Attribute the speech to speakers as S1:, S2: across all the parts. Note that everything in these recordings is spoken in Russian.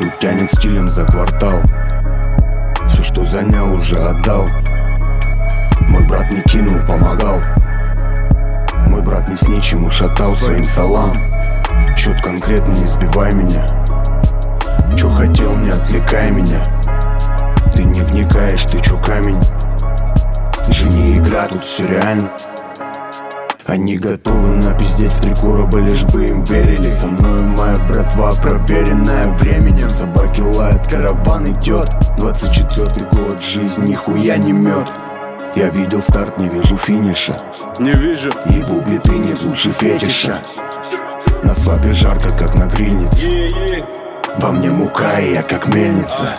S1: Тут тянет стилем за квартал. Все, что занял, уже отдал. Мой брат не кинул, помогал. Мой брат не с нечем ушатал своим салам. Счет конкретно, не сбивай меня. Чё хотел, не отвлекай меня. Ты не вникаешь, ты чё камень? Же не игра, тут все реально. Они готовы напиздеть в 3 короба, лишь бы им верили. Со мною моя братва, проверенная временем. Собаки лают, караван идет. 24-й год, жизнь нихуя не мед. Я видел старт, не вижу финиша.
S2: Не вижу.
S1: Ебу биты, нет лучше фетиша. На свапе жарко, как на грильнице. Во мне мука, и я как мельница.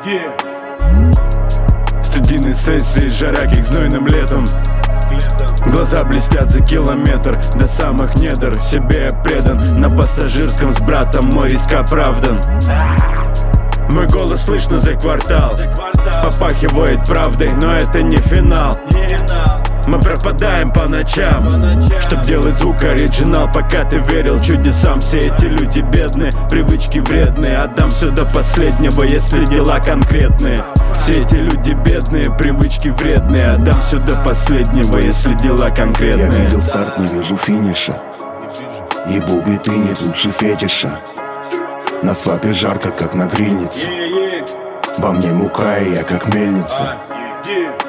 S2: Студийные сессии, жара, как знойным летом. Глаза блестят за километр до самых недр. Себе я предан, на пассажирском с братом мой риск оправдан. Мой голос слышно за квартал. Попахивает правдой, но это не финал. Мы пропадаем по ночам, чтоб делать звук оригинал. Пока ты верил чудесам, все эти люди бедные, привычки вредные. Отдам все до последнего, если дела конкретные. Все эти люди бедные, привычки вредные. Отдам все до последнего, если дела конкретные.
S1: Я видел старт, не вижу финиша. Ебу биты, нет лучше фетиша. На свапе жарко, как на грильнице. Во мне мука, и я как мельница.